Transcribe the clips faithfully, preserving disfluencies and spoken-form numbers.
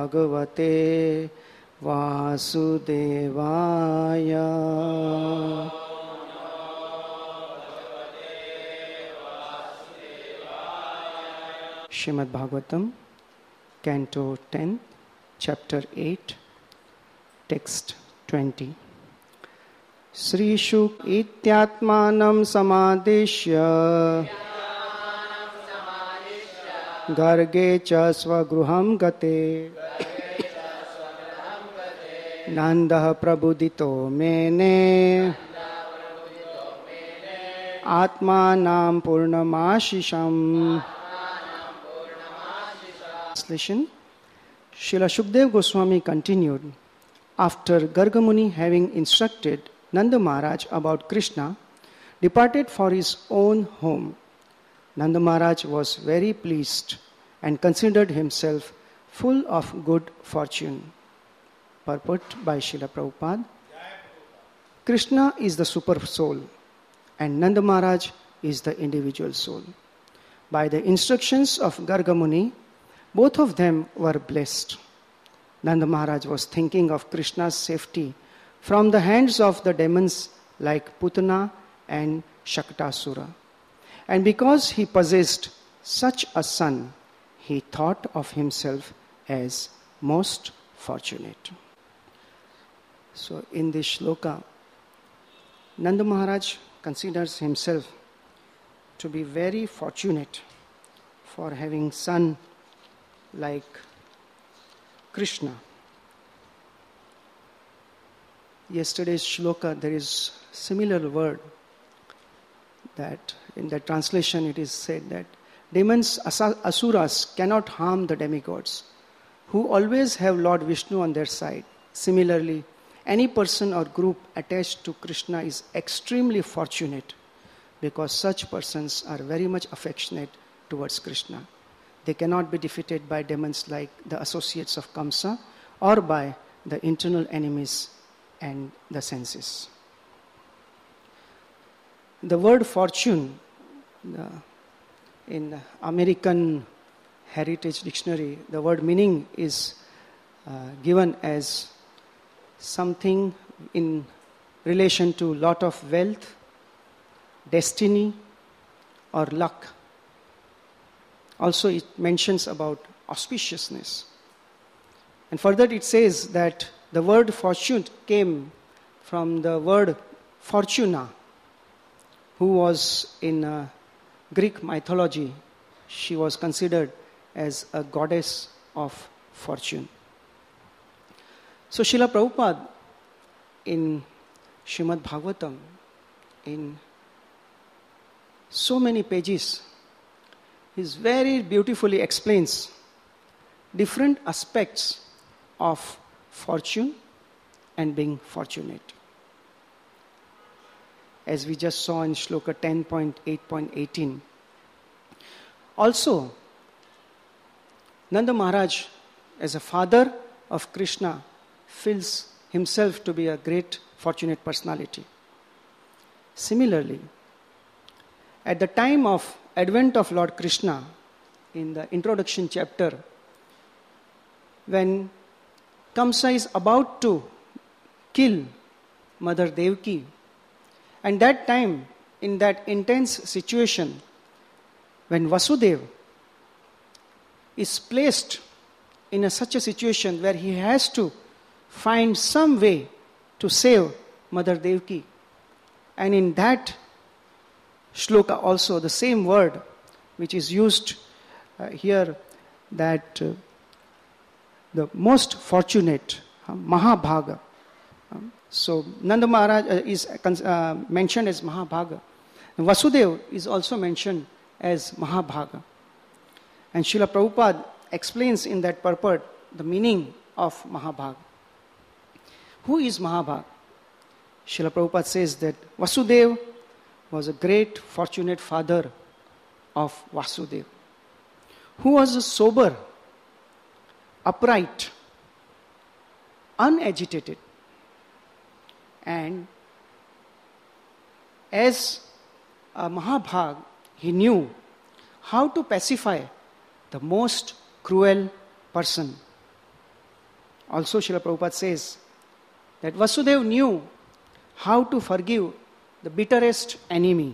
Bhagavate Vasudevaya. Srimad Bhagavatam, Canto ten, Chapter eight, Text twenty. Sri Shuk ityatmanam samadishya garge cha svagruham gate nandah prabudito mene atmanam purnamashisham. Translation. Srila Shukdev Goswami continued, after Garga Muni having instructed Nanda Maharaj about Krishna, departed for his own home. Nanda Maharaj was very pleased and considered himself full of good fortune. Purport by Srila Prabhupada. Krishna is the super soul and Nanda Maharaj is the individual soul. By the instructions of Garga Muni, both of them were blessed. Nanda Maharaj was thinking of Krishna's safety from the hands of the demons like Putana and Shaktasura. And because he possessed such a son, he thought of himself as most fortunate. So in this shloka, Nanda Maharaj considers himself to be very fortunate for having son like Krishna. Yesterday's shloka, there is similar word that in the translation it is said that demons, asuras cannot harm the demigods who always have Lord Vishnu on their side. Similarly, any person or group attached to Krishna is extremely fortunate because such persons are very much affectionate towards Krishna. They cannot be defeated by demons like the associates of Kamsa or by the internal enemies and the senses. The word fortune the, in the American Heritage Dictionary, the word meaning is uh, given as something in relation to lot of wealth, destiny, or luck. Also, it mentions about auspiciousness. And further it says that the word fortune came from the word Fortuna, who was in uh, Greek mythology. She was considered as a goddess of fortune. So Srila Prabhupada in Srimad Bhagavatam, in so many pages, he very beautifully explains different aspects of fortune and being fortunate. As we just saw in Shloka ten point eight point eighteen. Also, Nanda Maharaj, as a father of Krishna, feels himself to be a great fortunate personality. Similarly, at the time of advent of Lord Krishna, in the introduction chapter, when Kamsa is about to kill Mother Devaki, and that time, in that intense situation, when Vasudeva is placed in a, such a situation where he has to find some way to save Mother Devaki, and in that shloka also the same word which is used uh, here, that uh, the most fortunate, uh, Mahabhaga. Um, so Nanda Maharaj uh, is uh, mentioned as Mahabhaga. And Vasudeva is also mentioned as Mahabhaga. And Srila Prabhupada explains in that purport the meaning of Mahabhaga. Who is Mahabhaga? Srila Prabhupada says that Vasudeva was a great fortunate father of Vasudeva, who was a sober, upright, unagitated, and as a Mahabhag, he knew how to pacify the most cruel person also Srila Prabhupada says that Vasudeva knew how to forgive the bitterest enemy.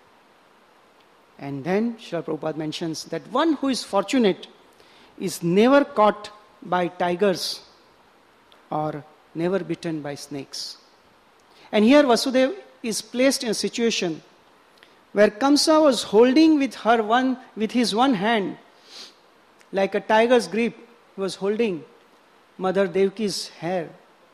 And then Srila Prabhupada mentions that one who is fortunate is never caught by tigers or never bitten by snakes. And here Vasudeva is placed in a situation where Kamsa was holding with her one, with his one hand, like a tiger's grip, he was holding Mother Devaki's hair.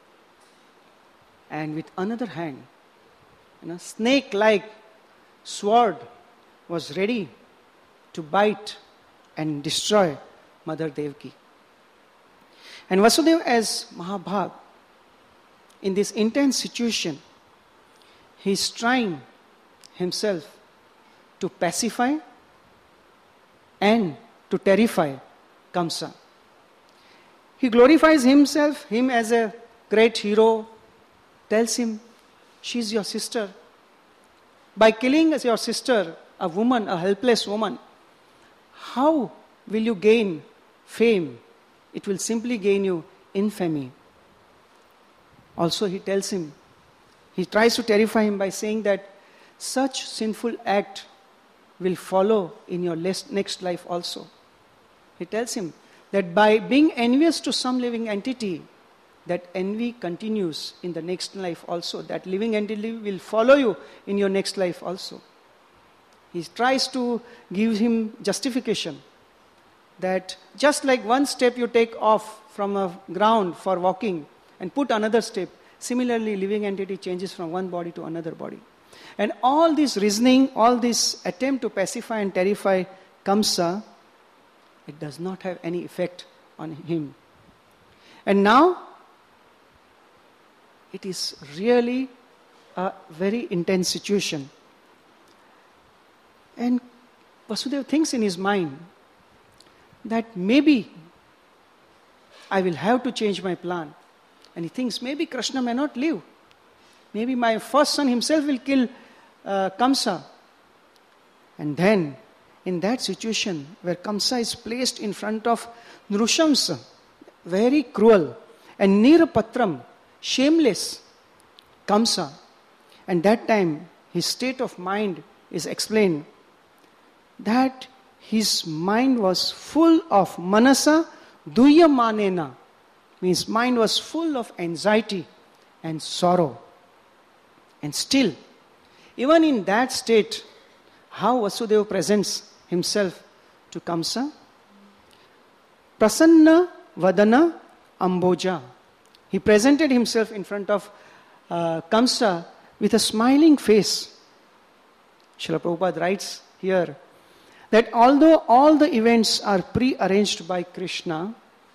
And with another hand, you know, snake-like sword was ready to bite and destroy Mother Devaki. And Vasudeva as Mahabhag, in this intense situation, he is trying himself to pacify and to terrify Kamsa. He glorifies himself, him as a great hero, tells him, she is your sister. By killing as your sister, a woman, a helpless woman, how will you gain fame? It will simply gain you infamy. Also he tells him, he tries to terrify him by saying that such sinful act will follow in your next life also. He tells him that by being envious to some living entity, that envy continues in the next life also. That living entity will follow you in your next life also. He tries to give him justification that just like one step you take off from a ground for walking and put another step, similarly living entity changes from one body to another body. And all this reasoning, all this attempt to pacify and terrify Kamsa, it does not have any effect on him. And now, it is really a very intense situation. And Vasudeva thinks in his mind that maybe I will have to change my plan. And he thinks maybe Krishna may not live. Maybe my first son himself will kill uh, Kamsa. And then, in that situation where Kamsa is placed in front of Nrushamsa, very cruel, and Nirapatram, shameless Kamsa, and that time his state of mind is explained that his mind was full of manasa duyamanena, means mind was full of anxiety and sorrow. And still, even in that state, how Vasudeva presents himself to Kamsa? Prasanna Vadana Amboja. He presented himself in front of uh, Kamsa with a smiling face. Srila Prabhupada writes here that although all the events are pre-arranged by Krishna,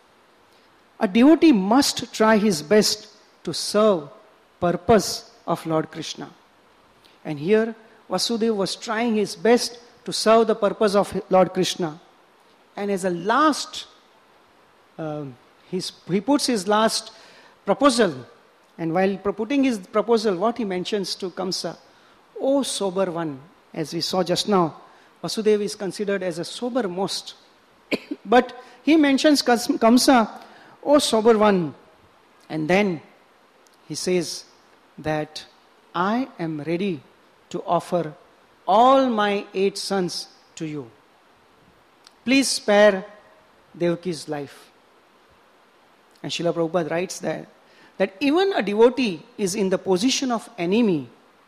a devotee must try his best to serve purpose of Lord Krishna. And here Vasudeva was trying his best to serve the purpose of Lord Krishna. And as a last, uh, his, he puts his last proposal. And while putting his proposal, what he mentions to Kamsa, O sober one, as we saw just now, Vasudeva is considered as a sober most. But he mentions Kamsa, O sober one. And then he says that I am ready to offer all my eight sons to you. Please spare Devaki's life. And Srila Prabhupada writes there that even a devotee is in the position of enemy,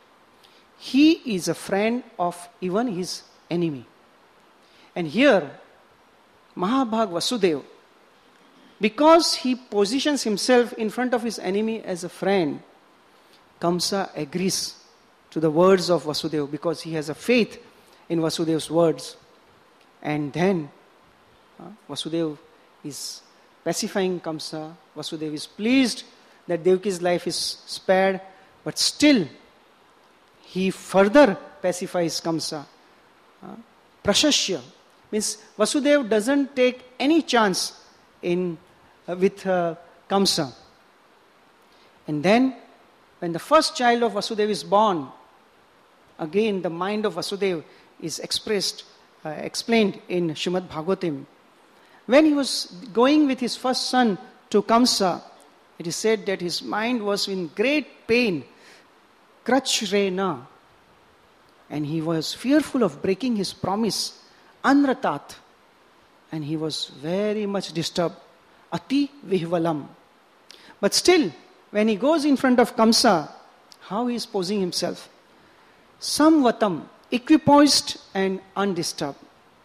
he is a friend of even his enemy. And here, Mahabhag Vasudeva, because he positions himself in front of his enemy as a friend, Kamsa agrees to the words of Vasudeva because he has a faith in Vasudeva's words. And then uh, Vasudeva is pacifying Kamsa. Vasudeva is pleased that Devaki's life is spared, but still he further pacifies Kamsa. Uh, Prashasya means Vasudeva doesn't take any chance in uh, with uh, Kamsa. And then when the first child of Vasudeva is born, again the mind of Vasudeva is expressed, uh, explained in Srimad Bhagavatam. When he was going with his first son to Kamsa, it is said that his mind was in great pain, krachrena, and he was fearful of breaking his promise, anratat, and he was very much disturbed, ati vihvalam. But still, when he goes in front of Kamsa, how he is posing himself? Samvatam, equipoised and undisturbed.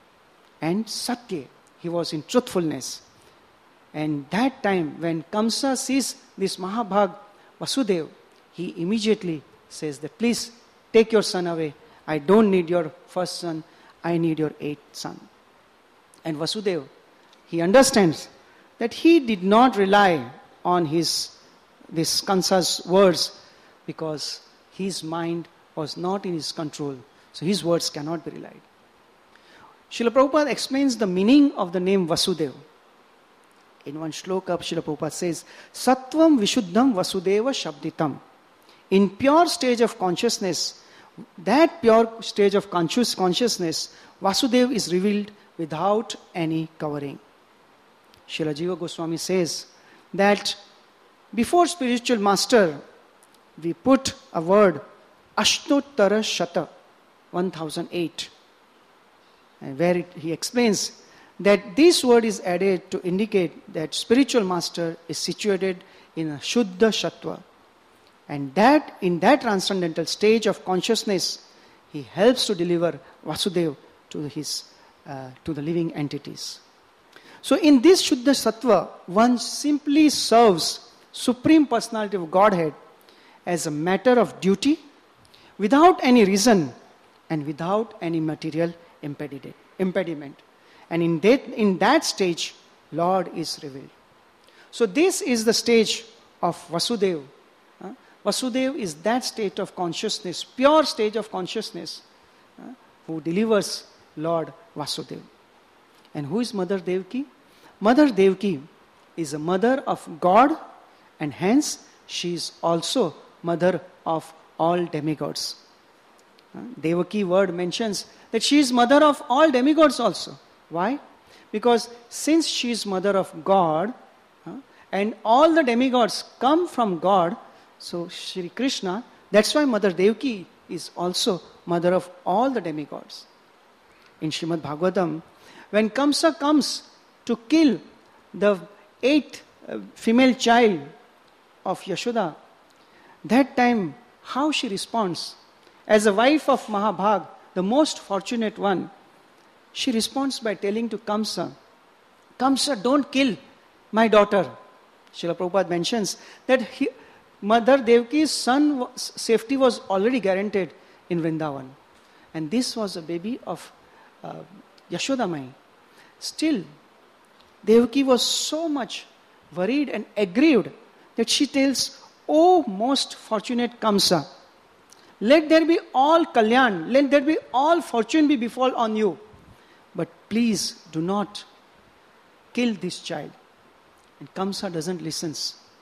And satya, he was in truthfulness. And that time, when Kamsa sees this Mahabhag Vasudev, he immediately says that, please take your son away. I don't need your first son. I need your eighth son. And Vasudev, he understands that he did not rely on his this Kamsa's words because his mind was not in his control. So his words cannot be relied. Srila Prabhupada explains the meaning of the name Vasudev. In one shloka, Srila Prabhupada says, Sattvam Vishuddham Vasudeva Shabditam. In pure stage of consciousness, that pure stage of conscious consciousness, Vasudev is revealed without any covering. Srila Jiva Goswami says that before spiritual master, we put a word, Ashtottara Shata, one thousand eight. And where it, he explains that this word is added to indicate that spiritual master is situated in a Shuddha Shattva. And that in that transcendental stage of consciousness, he helps to deliver Vasudev to his uh, to the living entities. So in this Shuddha Sattva, one simply serves Supreme Personality of Godhead as a matter of duty, without any reason and without any material impediment. And in that, in that stage, Lord is revealed. So this is the stage of Vasudeva. Uh, Vasudeva is that state of consciousness, pure stage of consciousness, uh, who delivers Lord Vasudeva. And who is Mother Devaki? Mother Devaki is a mother of God, and hence she is also mother of all demigods. Uh, Devaki word mentions that she is mother of all demigods also. Why? Because since she is mother of God, uh, and all the demigods come from God, so Shri Krishna, that's why Mother Devaki is also mother of all the demigods. In Srimad Bhagavatam, when Kamsa comes to kill the eighth uh, female child of Yashoda, that time how she responds? As a wife of Mahabhag, the most fortunate one, she responds by telling to Kamsa, Kamsa, don't kill my daughter. Srila Prabhupada mentions that he, Mother Devaki's son safety was already guaranteed in Vrindavan. And this was a baby of uh, Yashoda Mai. Still, Devaki was so much worried and aggrieved that she tells, O most fortunate Kamsa, let there be all kalyan, let there be all fortune be befall on you. But please do not kill this child. And Kamsa doesn't listen.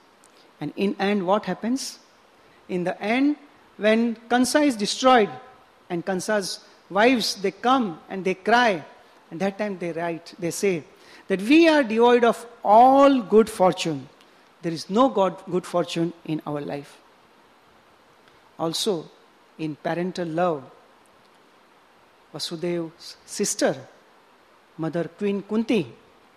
And in end, what happens? In the end, when Kansa is destroyed, and Kansa's wives, they come and they cry, and that time they write, they say, that we are devoid of all good fortune. There is no God, good fortune in our life. Also, in parental love, Vasudev's sister, Mother Queen Kunti,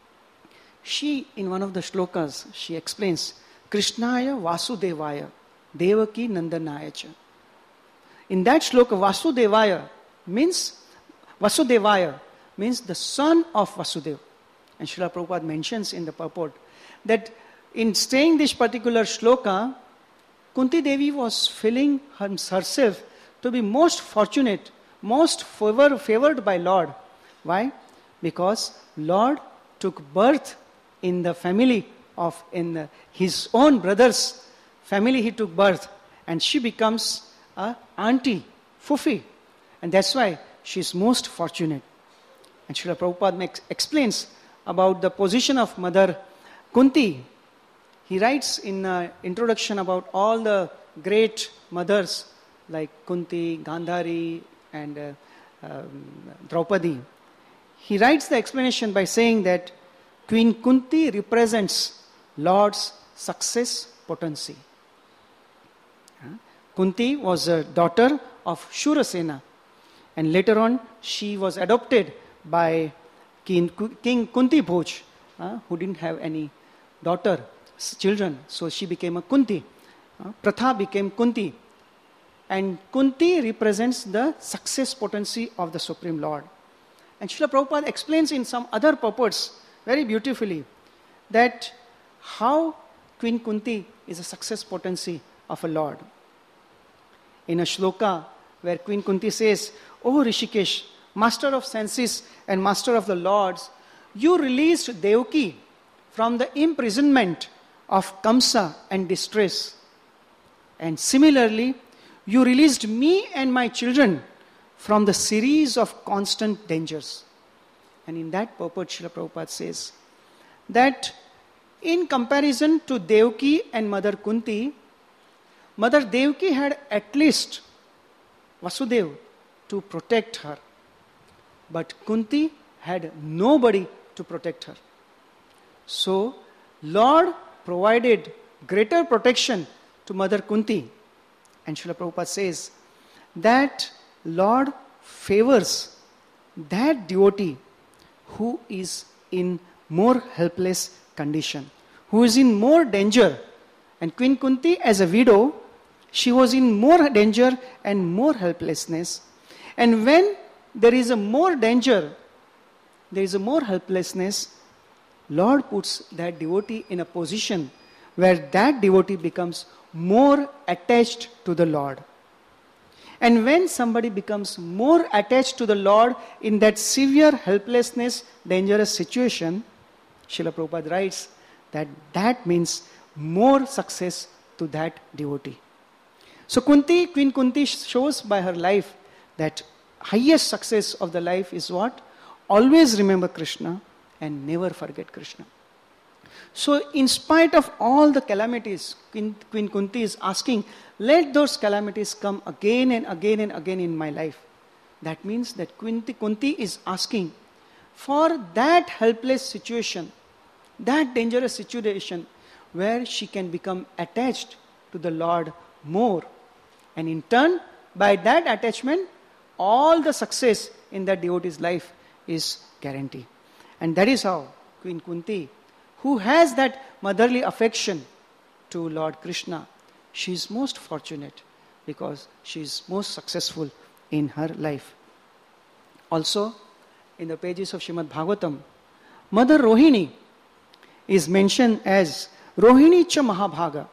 she, in one of the shlokas, she explains, Krishnaya Vasudevaya, Devaki Nandanaya cha. In that shloka, Vasudevaya means, Vasudevaya means the son of Vasudeva. And Srila Prabhupada mentions in the purport that in saying this particular shloka, Kunti Devi was feeling herself to be most fortunate, most favor, favored by Lord. Why? Because Lord took birth in the family of, in the, his own brother's family he took birth. And she becomes a auntie, fufi. And that's why she is most fortunate. And Srila Prabhupada makes, explains about the position of Mother Kunti. He writes in the introduction about all the great mothers like Kunti, Gandhari, and uh, um, Draupadi. He writes the explanation by saying that Queen Kunti represents Lord's success potency. Kunti was a daughter of Shurasena, and later on she was adopted by King, King Kunti Bhoj, uh, who didn't have any daughter, children, so she became a Kunti. Uh, Pratha became Kunti, and Kunti represents the success potency of the Supreme Lord. And Srila Prabhupada explains in some other purports very beautifully that how Queen Kunti is a success potency of a Lord. In a shloka where Queen Kunti says, "O Rishikesh, master of senses and master of the lords, you released Devaki from the imprisonment of Kamsa and distress. And similarly, you released me and my children from the series of constant dangers." And in that purport, Srila Prabhupada says that in comparison to Devaki and Mother Kunti, Mother Devaki had at least Vasudev to protect her. But Kunti had nobody to protect her. So, Lord provided greater protection to Mother Kunti. And Srila Prabhupada says that Lord favors that devotee who is in more helpless condition, who is in more danger. And Queen Kunti, as a widow, she was in more danger and more helplessness. And when there is a more danger, there is a more helplessness, Lord puts that devotee in a position where that devotee becomes more attached to the Lord. And when somebody becomes more attached to the Lord in that severe helplessness, dangerous situation, Srila Prabhupada writes that that means more success to that devotee. So Kunti, Queen Kunti shows by her life that highest success of the life is what? Always remember Krishna and never forget Krishna. So in spite of all the calamities, Queen, Queen Kunti is asking, let those calamities come again and again and again in my life. That means that Kunti, Kunti is asking for that helpless situation, that dangerous situation where she can become attached to the Lord more. And in turn, by that attachment, all the success in that devotee's life is guaranteed. And that is how Queen Kunti, who has that motherly affection to Lord Krishna, she is most fortunate because she is most successful in her life. Also, in the pages of Srimad Bhagavatam, Mother Rohini is mentioned as Rohini Cha Mahabhaga.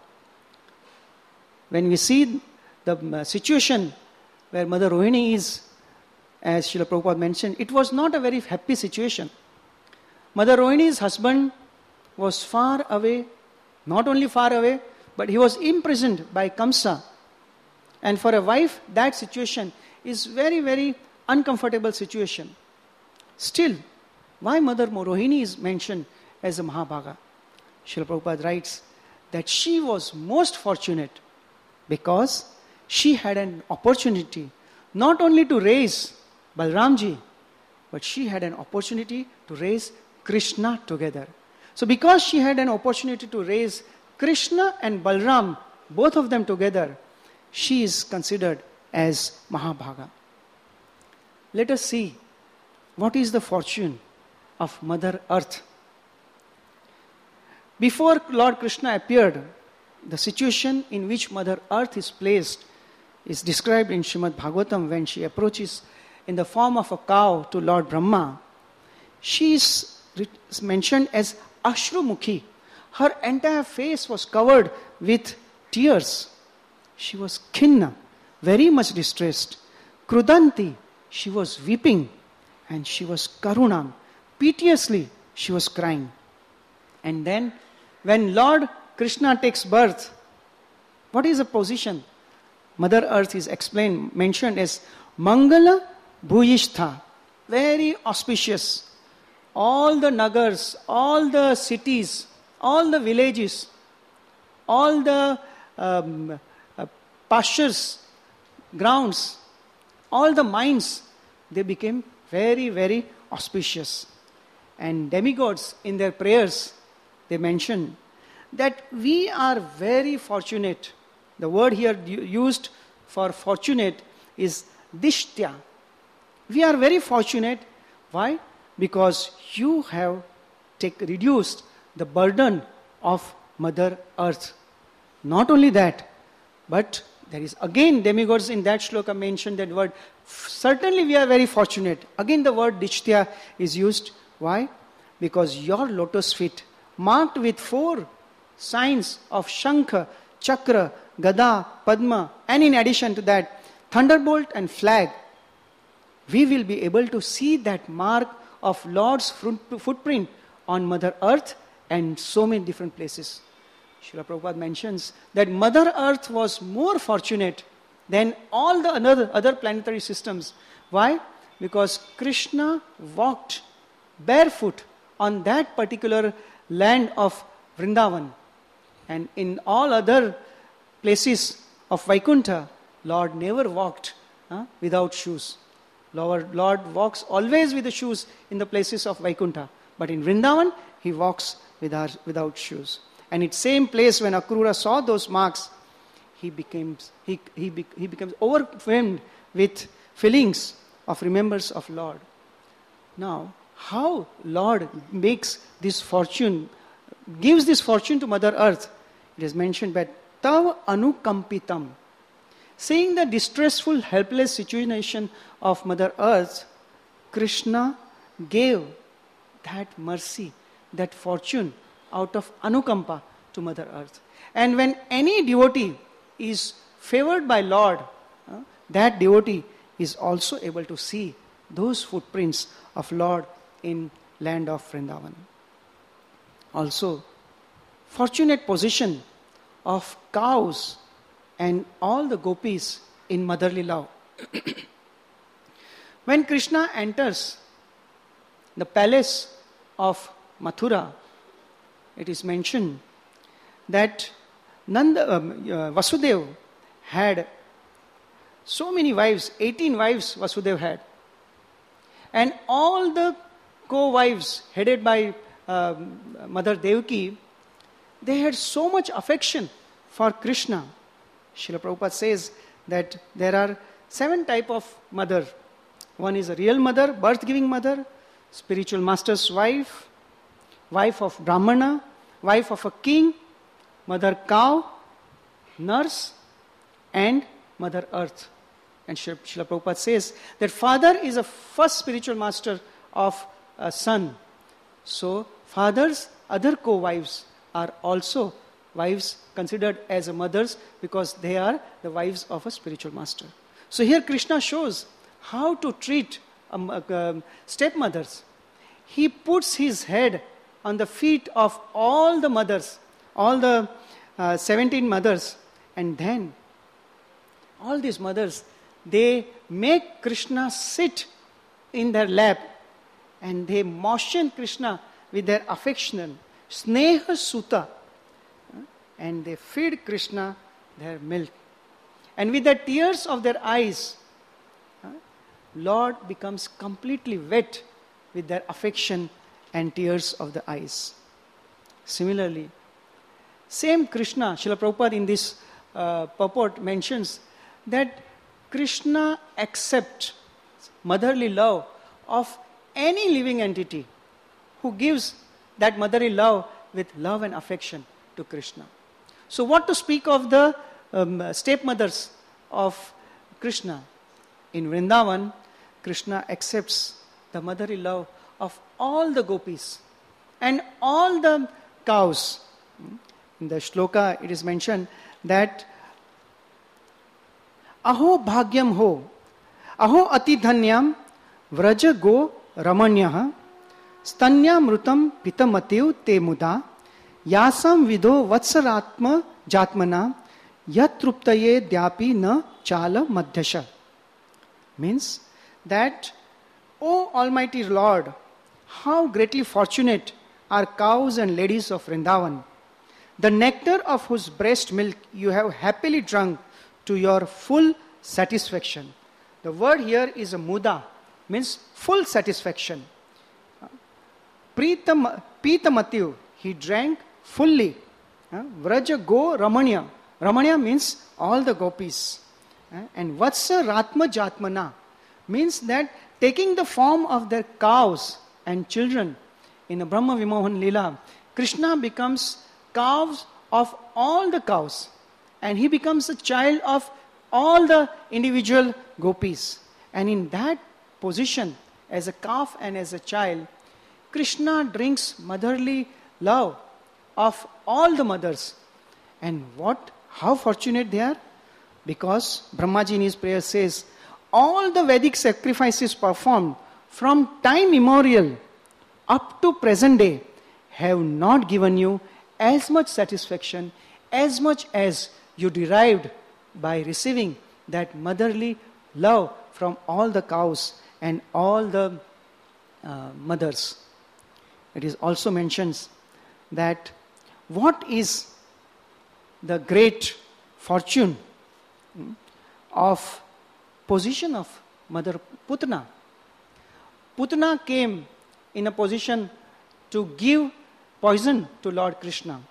When we see the situation where Mother Rohini is, as Srila Prabhupada mentioned, it was not a very happy situation. Mother Rohini's husband was far away, not only far away, but he was imprisoned by Kamsa. And for a wife, that situation is very, very uncomfortable situation. Still, why Mother Rohini is mentioned as a Mahabhaga? Srila Prabhupada writes that she was most fortunate because she had an opportunity not only to raise Balramji, but she had an opportunity to raise Krishna together. So because she had an opportunity to raise Krishna and Balram, both of them together, she is considered as Mahabhaga. Let us see what is the fortune of Mother Earth. Before Lord Krishna appeared, the situation in which Mother Earth is placed is described in Srimad Bhagavatam when she approaches in the form of a cow to Lord Brahma. She is mentioned as Ashrumukhi. Her entire face was covered with tears. She was khinna, very much distressed. Krudanti, she was weeping. And she was karunam, piteously she was crying. And then when Lord Krishna takes birth, what is the position? Mother Earth is explained, mentioned as Mangala Bhuyishtha, very auspicious. All the nagars, all the cities, all the villages, all the um, uh, pastures, grounds, all the mines, they became very, very auspicious. And demigods in their prayers, they mention that we are very fortunate. The word here used for fortunate is dishtya. We are very fortunate. Why? Because you have take, reduced the burden of Mother Earth. Not only that, but there is again demigods in that shloka mentioned that word. Certainly we are very fortunate. Again the word dishtya is used. Why? Because your lotus feet, marked with four signs of Shankha, Chakra, Gada, Padma, and in addition to that, thunderbolt and flag, we will be able to see that mark of Lord's footprint on Mother Earth and so many different places. Srila Prabhupada mentions that Mother Earth was more fortunate than all the other, other planetary systems. Why? Because Krishna walked barefoot on that particular land of Vrindavan. And in all other places of Vaikuntha, Lord never walked uh, without shoes. Lord, Lord walks always with the shoes in the places of Vaikuntha. But in Vrindavan, he walks without, without shoes. And in same place when Akrura saw those marks, he becomes, he, he, be, he becomes overwhelmed with feelings of remembrance of Lord. Now, how Lord makes this fortune, gives this fortune to Mother Earth? It is mentioned by Tav Anukampitam. Seeing the distressful, helpless situation of Mother Earth, Krishna gave that mercy, that fortune out of Anukampa to Mother Earth. And when any devotee is favored by Lord, uh, that devotee is also able to see those footprints of Lord in land of Vrindavan. Also, fortunate position of cows and all the gopis in motherly love. When Krishna enters the palace of Mathura, it is mentioned that Nanda, um, uh, Vasudeva had so many wives, eighteen wives Vasudeva had. And all the co-wives headed by uh, Mother Devaki, they had so much affection for Krishna. Srila Prabhupada says that there are seven types of mother. One is a real mother, birth-giving mother, spiritual master's wife, wife of Brahmana, wife of a king, mother cow, nurse, and Mother Earth. And Srila Prabhupada says that father is a first spiritual master of a son. So, father's other co-wives are also wives considered as a mothers because they are the wives of a spiritual master. So here Krishna shows how to treat um, uh, stepmothers. He puts his head on the feet of all the mothers, all the uh, seventeen mothers, and then all these mothers, they make Krishna sit in their lap and they motion Krishna with their affection, sneha suta, and they feed Krishna their milk. And with the tears of their eyes, Lord becomes completely wet with their affection and tears of the eyes. Similarly, same Krishna, Srila Prabhupada in this uh, purport mentions that Krishna accepts motherly love of any living entity who gives that motherly love with love and affection to Krishna. So what to speak of the um, stepmothers of Krishna? In Vrindavan, Krishna accepts the motherly love of all the gopis and all the cows. In the shloka, it is mentioned that Aho bhagyam ho, aho ati dhanyam, vraja go ramanyah, stanyamrutam pitamativ te muda, yasam vido vatsaratma jatmana, yatruptaye dhyapi na chala madhyasha. Means that, O Almighty Lord, how greatly fortunate are cows and ladies of Vrindavan, the nectar of whose breast milk you have happily drunk to your full satisfaction. The word here is a muda, means full satisfaction. Pitam, Pitamatiu, he drank fully. Uh, Vraja go Ramanya. Ramanya means all the gopis. Uh, and Vatsa Ratma Jatmana means that taking the form of their cows and children in the Brahma Vimohan Leela, Krishna becomes cows of all the cows. And he becomes a child of all the individual gopis. And in that position, as a calf and as a child, Krishna drinks motherly love of all the mothers. And what, how fortunate they are? Because Brahmaji in his prayer says, all the Vedic sacrifices performed from time immemorial up to present day have not given you as much satisfaction as much as you derived by receiving that motherly love from all the cows and all the uh, mothers. It is also mentions that what is the great fortune of position of Mother Putana. Putana came in a position to give poison to Lord Krishna.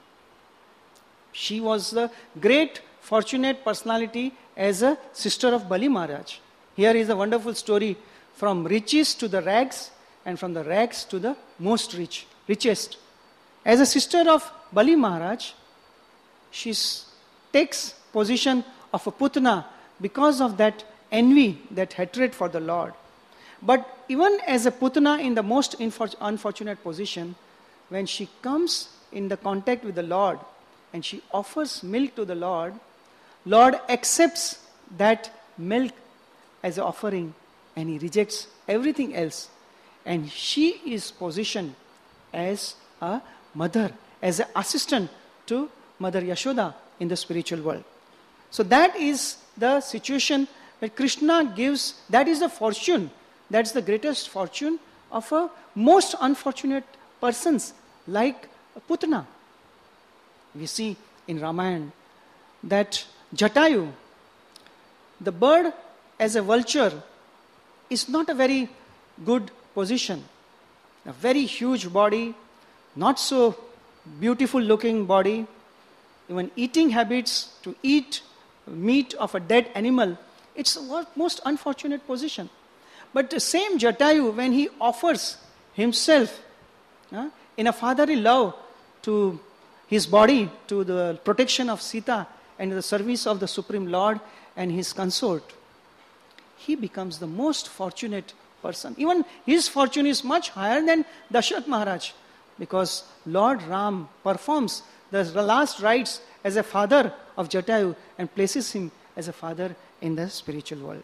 She was the great fortunate personality as a sister of Bali Maharaj. Here is a wonderful story from riches to the rags and from the rags to the most rich, richest. As a sister of Bali Maharaj, she takes position of a Putana because of that envy, that hatred for the Lord. But even as a Putana in the most unfortunate position, when she comes in the contact with the Lord and she offers milk to the Lord, Lord accepts that milk as an offering and he rejects everything else. And she is positioned as a mother, as an assistant to Mother Yashoda in the spiritual world. So that is the situation that Krishna gives, that is the fortune, that's the greatest fortune of a most unfortunate persons like Putana. We see in Ramayana that Jatayu, the bird as a vulture, is not a very good position. A very huge body, not so beautiful looking body, even eating habits, to eat meat of a dead animal, it's a most unfortunate position. But the same Jatayu, when he offers himself uh, in a fatherly love to his body, to the protection of Sita and the service of the Supreme Lord and his consort, he becomes the most fortunate person. Even his fortune is much higher than Dashrath Maharaj, because Lord Ram performs the last rites as a father of Jatayu and places him as a father in the spiritual world.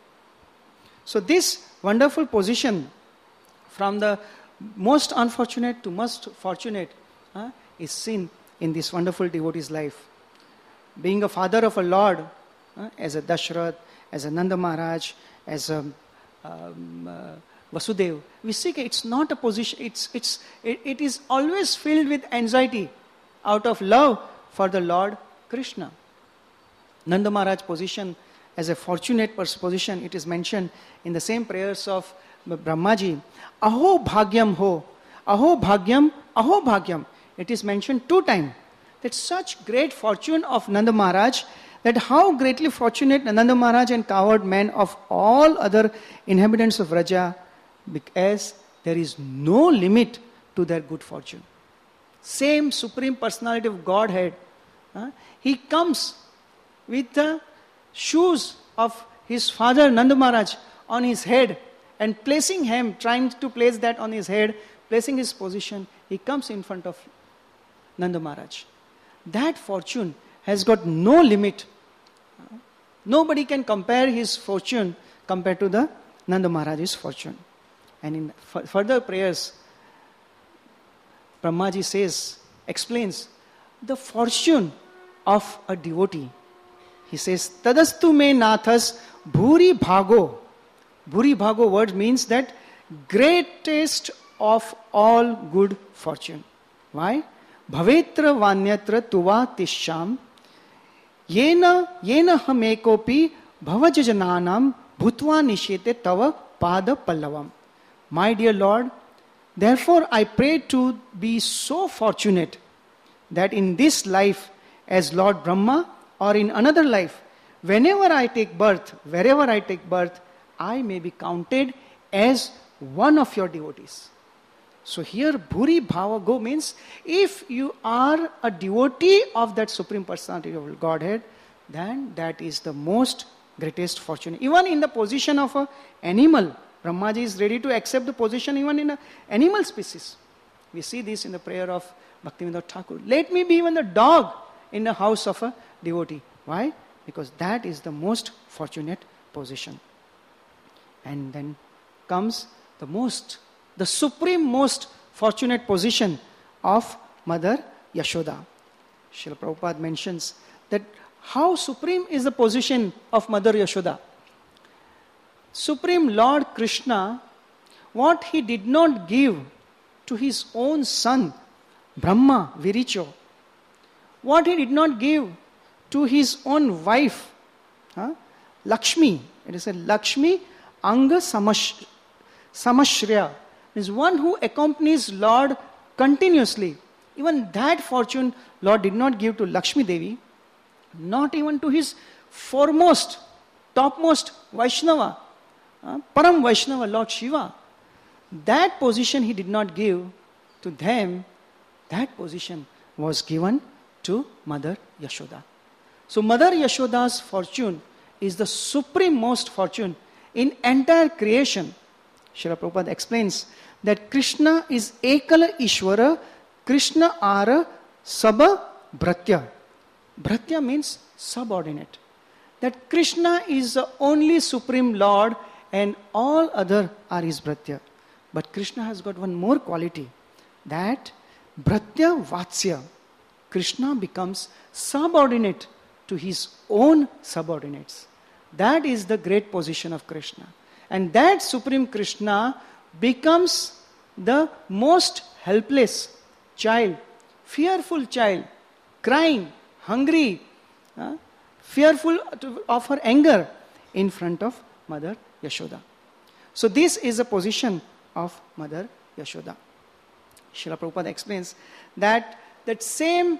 So this wonderful position from the most unfortunate to most fortunate uh, is seen in this wonderful devotee's life. Being a father of a Lord, uh, as a Dashrath, as a Nanda Maharaj, as a um, uh, Vasudev, we see it's not a position, it's, it's, it, it is always filled with anxiety out of love for the Lord Krishna. Nanda Maharaj's position as a fortunate position, it is mentioned in the same prayers of Brahmaji. Aho bhagyam ho, aho bhagyam, aho bhagyam. It is mentioned two times. That such great fortune of Nanda Maharaj, that how greatly fortunate Nanda Maharaj and coward men of all other inhabitants of Vraja, because there is no limit to their good fortune. Same Supreme Personality of Godhead, uh, he comes with the shoes of his father Nanda Maharaj on his head and placing him, trying to place that on his head, placing his position, he comes in front of Nanda Maharaj. That fortune has got no limit. Nobody can compare his fortune compared to the Nanda Maharaj's fortune. And in f- further prayers, Brahmaji says, explains the fortune of a devotee. He says, Tadastu me nathas bhuri bhago. Bhuri bhago word means that greatest of all good fortune. Why? Bhavetra vanyatra tuva tisham yena yena hamekopi bhavajajananam bhutva nishete tava pada pallavam. My dear Lord, therefore I pray to be so fortunate that in this life as Lord Brahma, or in another life, whenever I take birth, wherever I take birth, I may be counted as one of your devotees. So here, Bhuri Bhava Go means, if you are a devotee of that Supreme Personality of Godhead, then that is the most greatest fortune. Even in the position of an animal, Brahmaji is ready to accept the position even in an animal species. We see this in the prayer of Bhaktivinoda Thakur. Let me be even the dog in the house of a devotee. Why? Because that is the most fortunate position. And then comes the most, the supreme most fortunate position of Mother Yashoda. Srila Prabhupada mentions that how supreme is the position of Mother Yashoda. Supreme Lord Krishna, what he did not give to his own son, Brahma, Viricho, what he did not give to his own wife, huh? Lakshmi, it is a Lakshmi Anga Samash, Samashriya, is one who accompanies Lord continuously. Even that fortune Lord did not give to Lakshmi Devi, not even to his foremost, topmost Vaishnava, uh, Param Vaishnava, Lord Shiva. That position he did not give to them, that position was given to Mother Yashoda. So Mother Yashoda's fortune is the supreme most fortune in entire creation. Srila Prabhupada explains that Krishna is Ekala Ishvara, Krishna Ara Sabha Bhratya. Bhratya means subordinate. That Krishna is the only Supreme Lord and all other are his Bhratya. But Krishna has got one more quality, that Bhratya Vatsya. Krishna becomes subordinate to his own subordinates. That is the great position of Krishna. And that Supreme Krishna becomes the most helpless child, fearful child, crying, hungry, uh, fearful of her anger in front of Mother Yashoda. So this is the position of Mother Yashoda. Srila Prabhupada explains that that same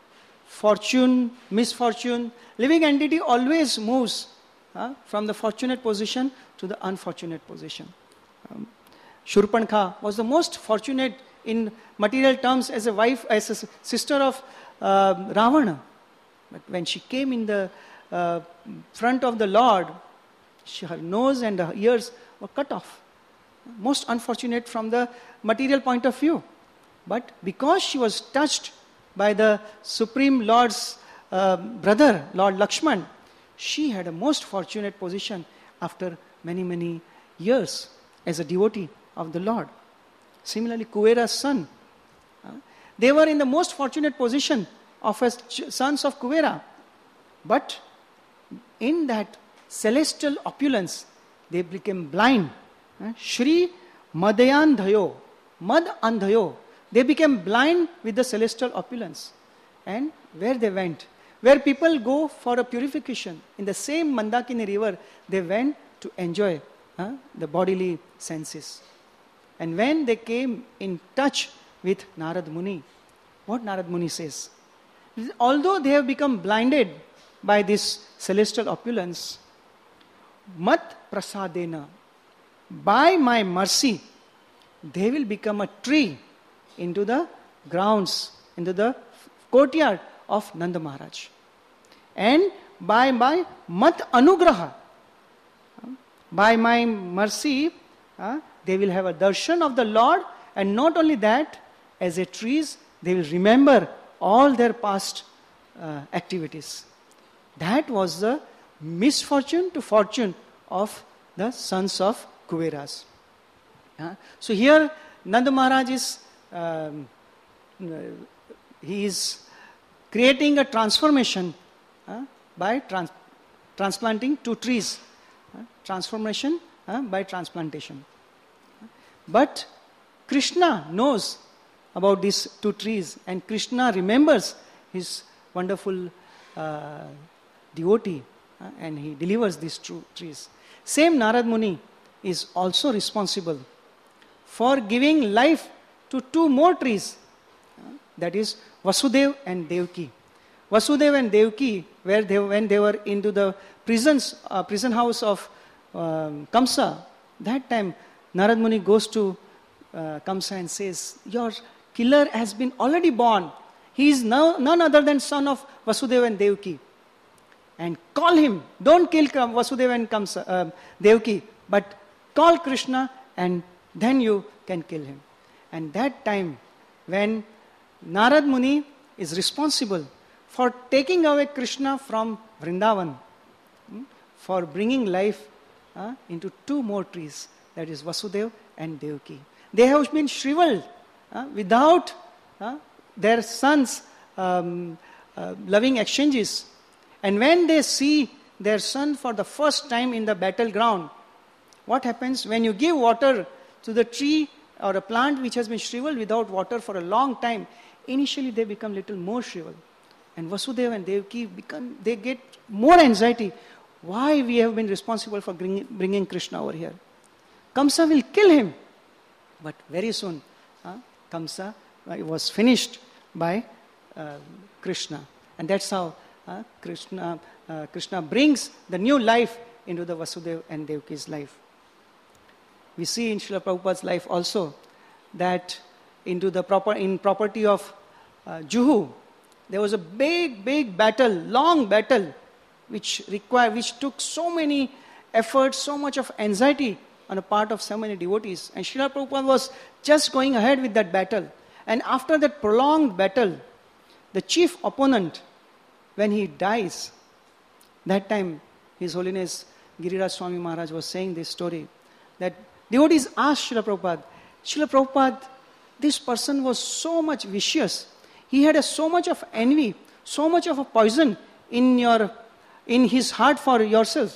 fortune, misfortune, living entity always moves uh, from the fortunate position to the unfortunate position. Um, Shurpankha was the most fortunate in material terms as a wife, as a sister of uh, Ravana. But when she came in the uh, front of the Lord, she, her nose and her ears were cut off. Most unfortunate from the material point of view. But because she was touched by the Supreme Lord's uh, brother, Lord Lakshman, she had a most fortunate position after many, many years as a devotee of the Lord. Similarly, Kuvera's son. Uh, they were in the most fortunate position of as sons of Kuvera. But in that celestial opulence, they became blind. Uh, Shri Madayandhayo, Mad Andhayo. They became blind with the celestial opulence. And where they went, where people go for a purification, in the same Mandakini river, they went to enjoy uh, the bodily senses. And when they came in touch with Narad Muni, what Narad Muni says, although they have become blinded by this celestial opulence, Mat Prasadena, by my mercy, they will become a tree into the grounds, into the courtyard of Nanda Maharaj. And by my Mat Anugraha, by my mercy, uh, they will have a darshan of the Lord, and not only that, as a trees, they will remember all their past uh, activities. That was the misfortune to fortune of the sons of Kuveras. Uh, so here, Nanda Maharaj is, um, he is creating a transformation uh, by trans- transplanting two trees. Uh, transformation uh, by transplantation. But Krishna knows about these two trees, and Krishna remembers his wonderful uh, devotee, uh, and he delivers these two trees. Same Narad Muni is also responsible for giving life to two more trees, uh, that is Vasudev and Devaki. Vasudeva and Devaki, where they, when they were into the prisons, uh, prison house of um, Kamsa, that time Narad Muni goes to uh, Kamsa and says, your killer has been already born. He is now none other than son of Vasudeva and Devaki. And call him. Don't kill Vasudeva and Kamsa, uh, Devaki, but call Krishna and then you can kill him. And that time when Narad Muni is responsible for taking away Krishna from Vrindavan, hmm, for bringing life uh, into two more trees, that is Vasudeva and Devaki. They have been shriveled uh, without uh, their sons' um, uh, loving exchanges. And when they see their son for the first time in the battleground, what happens when you give water to the tree or a plant which has been shriveled without water for a long time? Initially they become little more shriveled. And Vasudeva and Devaki become, they get more anxiety. Why we have been responsible for bringing, bringing Krishna over here? Kamsa will kill him. But very soon, uh, Kamsa uh, was finished by uh, Krishna. And that's how uh, Krishna, uh, Krishna brings the new life into the Vasudeva and Devaki's life. We see in Srila Prabhupada's life also that into the proper in property of uh, Juhu, there was a big, big battle, long battle, which required, which took so many efforts, so much of anxiety on the part of so many devotees. And Srila Prabhupada was just going ahead with that battle. And after that prolonged battle, the chief opponent, when he dies, that time His Holiness Giriraj Swami Maharaj was saying this story, that devotees asked Srila Prabhupada, Srila Prabhupada, this person was so much vicious. He had a, so much of envy, so much of a poison in your, in his heart for yourself.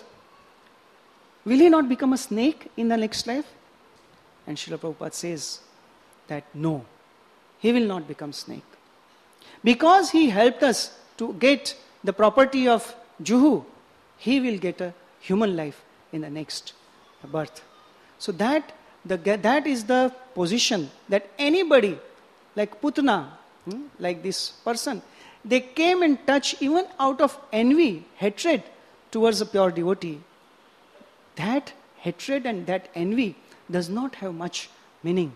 Will he not become a snake in the next life? And Srila Prabhupada says that no, he will not become snake. Because he helped us to get the property of Juhu, he will get a human life in the next birth. So that the, that is the position that anybody like Putna, hmm, like this person, they came in touch even out of envy, hatred towards a pure devotee. That hatred and that envy does not have much meaning.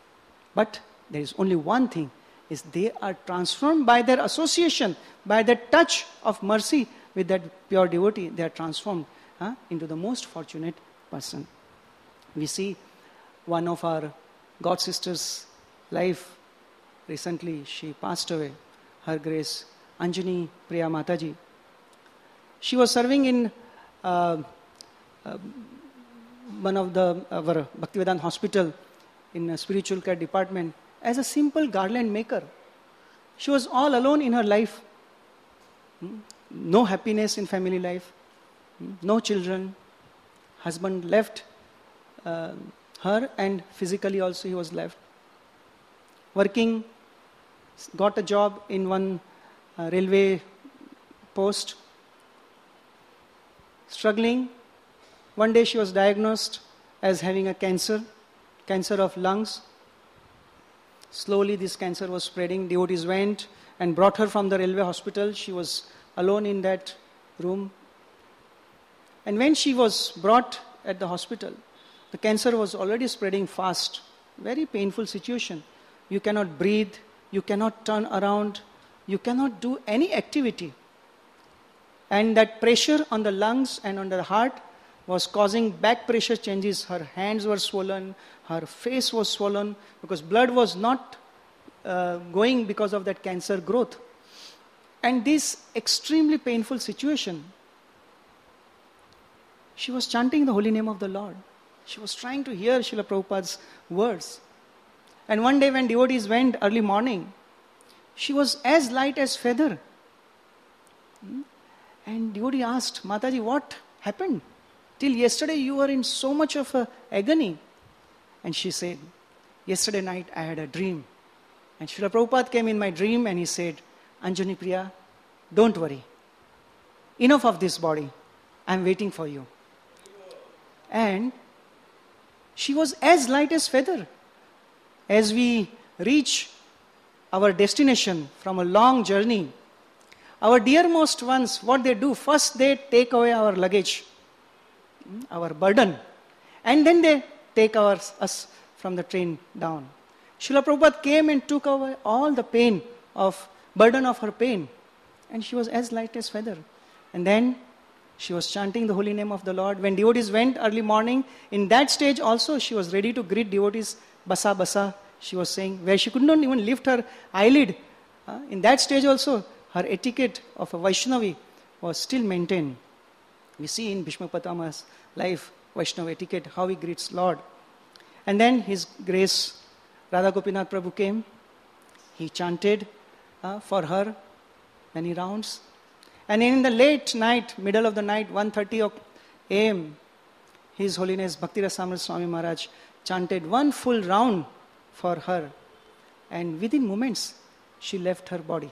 But there is only one thing, is they are transformed by their association, by the touch of mercy with that pure devotee. They are transformed huh, into the most fortunate person. We see one of our God sisters' life. Recently, she passed away. Her Grace Anjani Priya Mataji. She was serving in uh, uh, one of the our Bhaktivedanta hospital in a spiritual care department as a simple garland maker. She was all alone in her life. Hmm? No happiness in family life. Hmm? No children. Husband left uh, her, and physically also he was left. Working, got a job in one uh, railway post. Struggling. One day she was diagnosed as having a cancer, cancer of lungs. Slowly this cancer was spreading. Devotees went and brought her from the railway hospital. She was alone in that room. And when she was brought at the hospital, the cancer was already spreading fast. Very painful situation. You cannot breathe. You cannot turn around. You cannot do any activity. And that pressure on the lungs and on the heart was causing back pressure changes. Her hands were swollen. Her face was swollen because blood was not uh, going because of that cancer growth. And this extremely painful situation, she was chanting the holy name of the Lord. She was trying to hear Srila Prabhupada's words. And one day when devotees went early morning, she was as light as feather. And devotee asked, Mataji, what happened? Till yesterday you were in so much of a agony. And she said, yesterday night I had a dream. And Srila Prabhupada came in my dream and he said, Anjani Priya, don't worry. Enough of this body. I am waiting for you. And she was as light as feather. As we reach our destination from a long journey, Our dearmost ones, what they do, first they take away our luggage, our burden, and then they take our, us from the train down. Srila Prabhupada came and took away all the pain of, burden of her pain. And she was as light as feather. And then she was chanting the holy name of the Lord. When devotees went early morning, in that stage also she was ready to greet devotees, basa basa, she was saying, where she could not even lift her eyelid. Uh, in that stage also, her etiquette of a Vaishnavi was still maintained. We see in Bhishma Pitamaha's life, Vaishnava etiquette, how he greets Lord. And then His Grace Radha Gopinath Prabhu came. He chanted uh, for her many rounds. And in the late night, middle of the night, one thirty a.m., His Holiness Bhakti Rasamrita Swami Maharaj chanted one full round for her. And within moments, she left her body.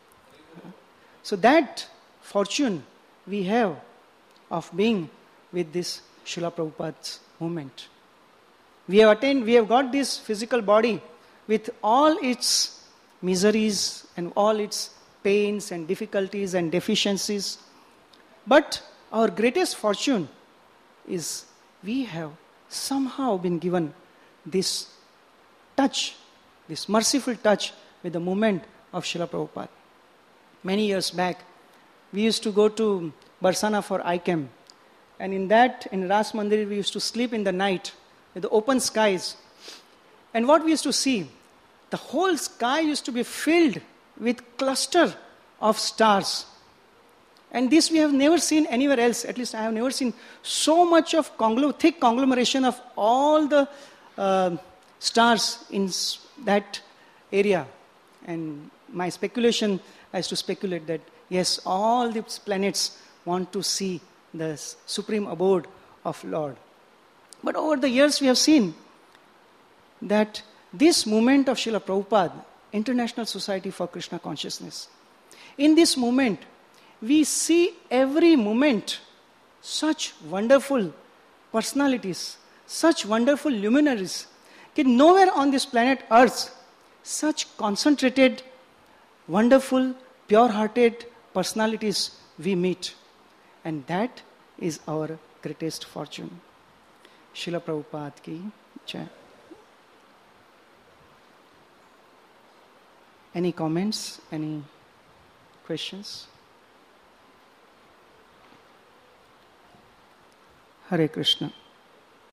So that fortune we have of being with this Srila Prabhupada's movement. We have attained, we have got this physical body with all its miseries and all its pains and difficulties and deficiencies. But our greatest fortune is we have somehow been given this touch, this merciful touch with the movement of Srila Prabhupada. Many years back, we used to go to Barsana for I C A M. And in that, in Ras Mandir, we used to sleep in the night with the open skies. And what we used to see, the whole sky used to be filled with cluster of stars. And this we have never seen anywhere else. At least I have never seen so much of conglom- thick conglomeration of all the uh, stars in that area. And my speculation, I used to speculate that, yes, all these planets want to see the supreme abode of Lord. But over the years we have seen that this movement of Srila Prabhupada, International Society for Krishna Consciousness, in this movement, we see every moment such wonderful personalities, such wonderful luminaries. That nowhere on this planet Earth, such concentrated, wonderful, pure-hearted personalities we meet. And that is our greatest fortune. Srila Prabhupada ki jai. Any comments? Any questions? Hare Krishna.